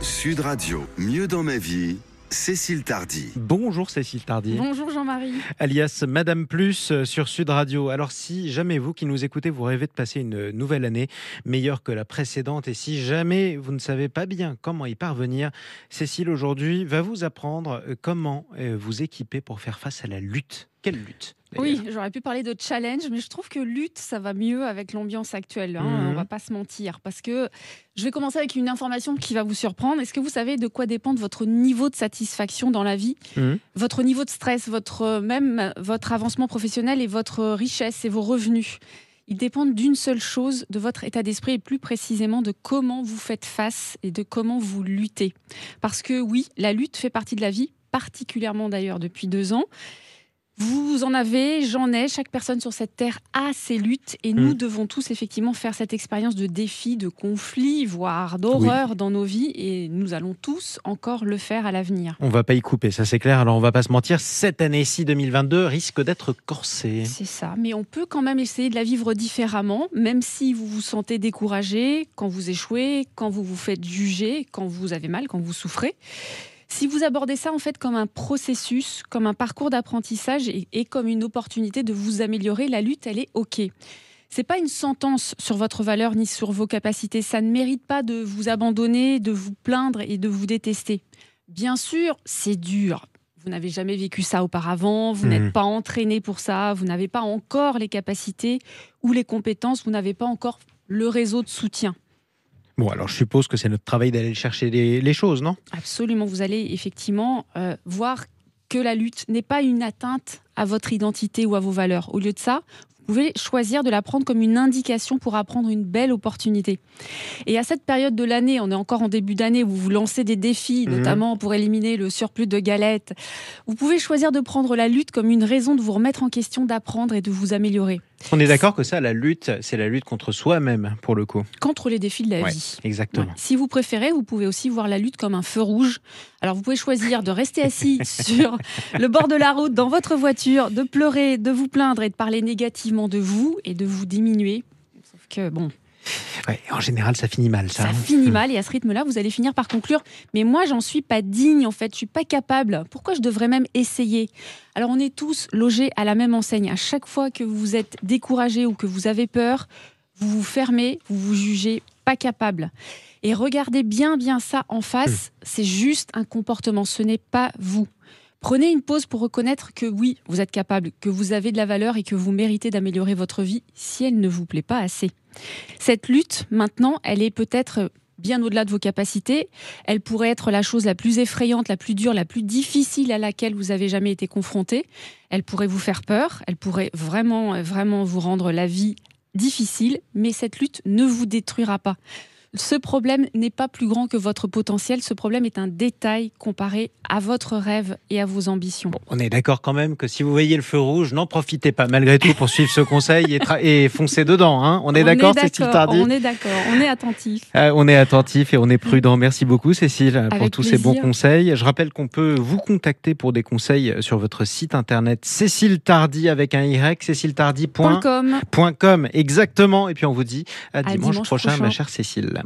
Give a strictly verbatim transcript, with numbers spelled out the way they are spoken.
Sud Radio, mieux dans ma vie, Cécile Tardy. Bonjour Cécile Tardy. Bonjour Jean-Marie. Alias Madame Plus sur Sud Radio. Alors si jamais vous qui nous écoutez, vous rêvez de passer une nouvelle année meilleure que la précédente, et si jamais vous ne savez pas bien comment y parvenir, Cécile aujourd'hui va vous apprendre comment vous équiper pour faire face à la lutte. Quelle lutte ? Oui, j'aurais pu parler de challenge, mais je trouve que lutte, ça va mieux avec l'ambiance actuelle. Hein, mmh. On va pas se mentir. Parce que je vais commencer avec une information qui va vous surprendre. Est-ce que vous savez de quoi dépend votre niveau de satisfaction dans la vie ? mmh. Votre niveau de stress, votre, même votre avancement professionnel et votre richesse et vos revenus. Ils dépendent d'une seule chose, de votre état d'esprit et plus précisément de comment vous faites face et de comment vous luttez. Parce que oui, la lutte fait partie de la vie, particulièrement d'ailleurs depuis deux ans. Vous en avez, j'en ai, chaque personne sur cette terre a ses luttes et nous mmh. devons tous effectivement faire cette expérience de défi, de conflit, voire d'horreur oui. dans nos vies, et nous allons tous encore le faire à l'avenir. On ne va pas y couper, ça c'est clair, alors on ne va pas se mentir, cette année-ci deux mille vingt-deux risque d'être corsée. C'est ça, mais on peut quand même essayer de la vivre différemment, même si vous vous sentez découragé, quand vous échouez, quand vous vous faites juger, quand vous avez mal, quand vous souffrez. Si vous abordez ça en fait comme un processus, comme un parcours d'apprentissage et, et comme une opportunité de vous améliorer, la lutte, elle est OK. C'est pas une sentence sur votre valeur ni sur vos capacités. Ça ne mérite pas de vous abandonner, de vous plaindre et de vous détester. Bien sûr, c'est dur. Vous n'avez jamais vécu ça auparavant, vous mmh. n'êtes pas entraîné pour ça, vous n'avez pas encore les capacités ou les compétences, vous n'avez pas encore le réseau de soutien. Bon, alors je suppose que c'est notre travail d'aller chercher les, les choses, non ? Absolument, vous allez effectivement euh, voir que la lutte n'est pas une atteinte à votre identité ou à vos valeurs. Au lieu de ça, vous pouvez choisir de la prendre comme une indication pour apprendre une belle opportunité. Et à cette période de l'année, on est encore en début d'année, où vous lancez des défis, mmh. notamment pour éliminer le surplus de galettes, vous pouvez choisir de prendre la lutte comme une raison de vous remettre en question, d'apprendre et de vous améliorer. On est d'accord que ça, la lutte, c'est la lutte contre soi-même, pour le coup. Contre les défis de la ouais, vie. Exactement. Ouais. Si vous préférez, vous pouvez aussi voir la lutte comme un feu rouge. Alors, vous pouvez choisir de rester assis sur le bord de la route, dans votre voiture, de pleurer, de vous plaindre et de parler négativement de vous et de vous diminuer. Sauf que, bon... Ouais, en général, ça finit mal, ça. Ça hein. finit mal, et à ce rythme-là, vous allez finir par conclure « Mais moi, j'en suis pas digne, en fait, je suis pas capable. Pourquoi je devrais même essayer ?» Alors, on est tous logés à la même enseigne. À chaque fois que vous êtes découragé ou que vous avez peur, vous vous fermez, vous vous jugez pas capable. Et regardez bien, bien ça en face, mmh. c'est juste un comportement, ce n'est pas vous. Prenez une pause pour reconnaître que oui, vous êtes capable, que vous avez de la valeur et que vous méritez d'améliorer votre vie si elle ne vous plaît pas assez. Cette lutte, maintenant, elle est peut-être bien au-delà de vos capacités. Elle pourrait être la chose la plus effrayante, la plus dure, la plus difficile à laquelle vous avez jamais été confronté. Elle pourrait vous faire peur, elle pourrait vraiment, vraiment vous rendre la vie difficile, mais cette lutte ne vous détruira pas. Ce problème n'est pas plus grand que votre potentiel. Ce problème est un détail comparé à votre rêve et à vos ambitions. Bon, on est d'accord quand même que si vous voyez le feu rouge, n'en profitez pas malgré tout pour suivre ce conseil et, tra- et foncez dedans. Hein. On est on d'accord, est Cécile d'accord, Tardy ? On est d'accord, on est attentif. Euh, on est attentif et on est prudent. Merci beaucoup, Cécile, Avec pour tous plaisir. ces bons conseils. Je rappelle qu'on peut vous contacter pour des conseils sur votre site internet Cécile Tardy avec un Y, cécile tardy point com. Exactement. Et puis on vous dit à, à dimanche, dimanche prochain, prochain, ma chère Cécile.